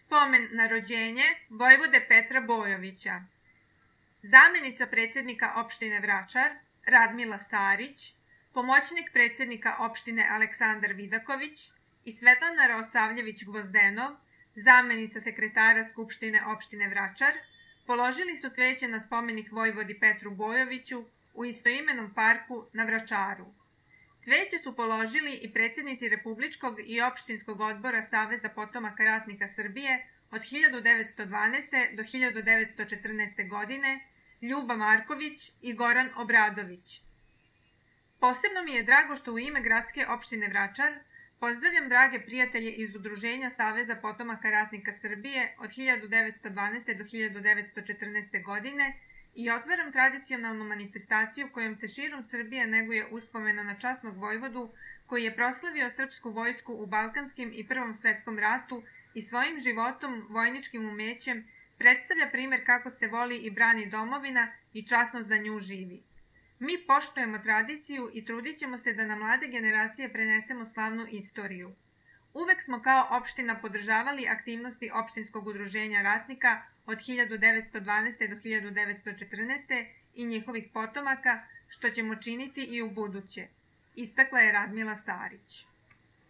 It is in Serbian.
spomen na rođenje vojvode Petra Bojovića. Zamjenica predsjednika opštine Vračar Radmila Sarić, pomoćnik predsjednika opštine Aleksandar Vidaković i Svetlana Raosavljević-Gvozdenov, zamjenica sekretara Skupštine opštine Vračar, položili su cveće na spomenik vojvodi Petru Bojoviću u istoimenom parku na Vračaru. Cveće su položili i predsjednici Republičkog i opštinskog odbora Saveza potomaka ratnika Srbije od 1912. do 1914. godine Ljuba Marković i Goran Obradović. Posebno mi je drago što u ime gradske opštine Vračar pozdravljam drage prijatelje iz Udruženja Saveza potomaka ratnika Srbije od 1912. do 1914. godine i otvaram tradicionalnu manifestaciju kojom se širom Srbije neguje uspomena na časnog vojvodu koji je proslavio srpsku vojsku u Balkanskim i Prvom svetskom ratu i svojim životom, vojničkim umećem predstavlja primer kako se voli i brani domovina i časno za nju živi. Mi poštujemo tradiciju i trudit ćemo se da na mlade generacije prenesemo slavnu istoriju. Uvek smo kao opština podržavali aktivnosti opštinskog udruženja ratnika od 1912. do 1914. i njihovih potomaka, što ćemo činiti i u buduće, istakla je Radmila Sarić.